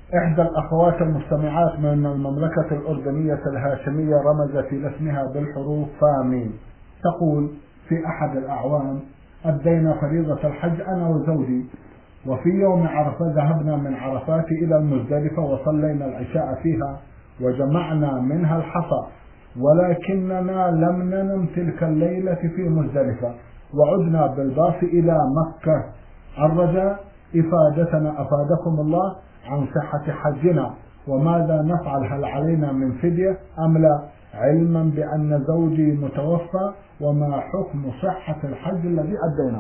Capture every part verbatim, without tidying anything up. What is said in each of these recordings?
إحدى الأخوات المستمعات من المملكة الأردنية الهاشمية رمزت إلى اسمها بالحروف فامين. تقول: في أحد الأعوام أدينا فريضة الحج أنا وزوجي، وفي يوم عرفة ذهبنا من عرفات إلى المزدلفة وصلينا العشاء فيها وجمعنا منها الحصى، ولكننا لم ننم تلك الليلة في مزدلفة، وعدنا بالباص إلى مكة. الرجاء إفادتنا أفادكم الله عن صحة حجنا، وماذا نفعل؟ هل علينا من فدية أم لا؟ علما بأن زوجي متوفى، وما حكم صحة الحج الذي أديناه؟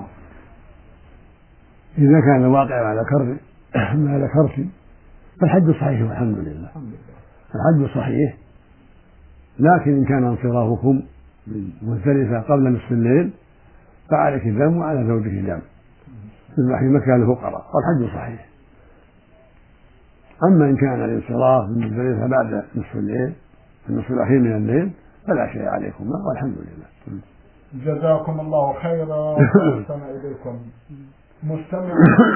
إذا كان الواقع على كرر ما ذكرت فالحج صحيح والحمد لله. الحج صحيح، لكن إن كان انصرافكم من مزدلفة قبل نصف الليل فعليك الدم وعلى زوجك الدم تذبح في مكان الفقراء، والحج صحيح. أما إن كان الانصراف من مزدلفة بعد نصف الليل النصف الأخير من الليل فلا شيء عليكما والحمد لله. جزاكم الله خيرا وأحسن إليكم. مستمع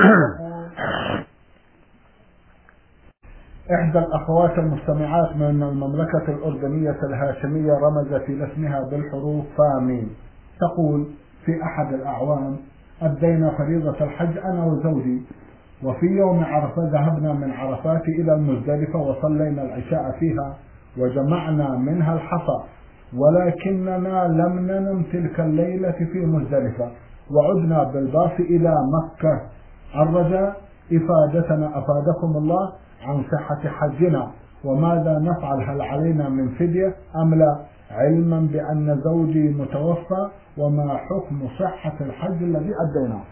إحدى الأخوات المستمعات من المملكة الأردنية الهاشمية رمزت إلى اسمها بالحروف فامين. تقول: في أحد الأعوام أدينا فريضة الحج أنا وزوجي، وفي يوم عرفة ذهبنا من عرفات إلى المزدلفة وصلينا العشاء فيها وجمعنا منها الحصى، ولكننا لم ننم تلك الليلة في مزدلفة، وعدنا بالباص إلى مكة. الرجاء إفادتنا أفادكم الله عن صحة حجنا، وماذا نفعل؟ هل علينا من فدية أم لا؟ علما بأن زوجي متوفى، وما حكم صحة الحج الذي أديناه؟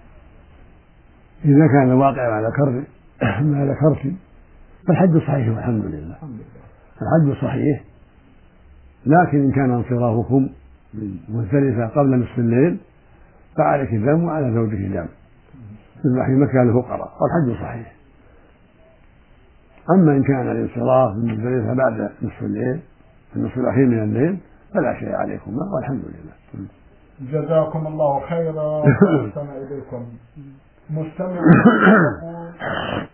إذا كان الواقع على كرر ما ذكرت فالحج صحيح والحمد لله. الحج صحيح، لكن إن كان انصرافكم من مزدلفة قبل نصف الليل فعليك الدم وعلى زوجك الدم تذبح في مكان الفقراء، والحج صحيح. أما إن كان الانصراف من مزدلفة بعد نصف الليل النصف الأخير من الليل فلا شيء عليكما والحمد لله. جزاكم الله خيرا وأحسن إليكم. مستمع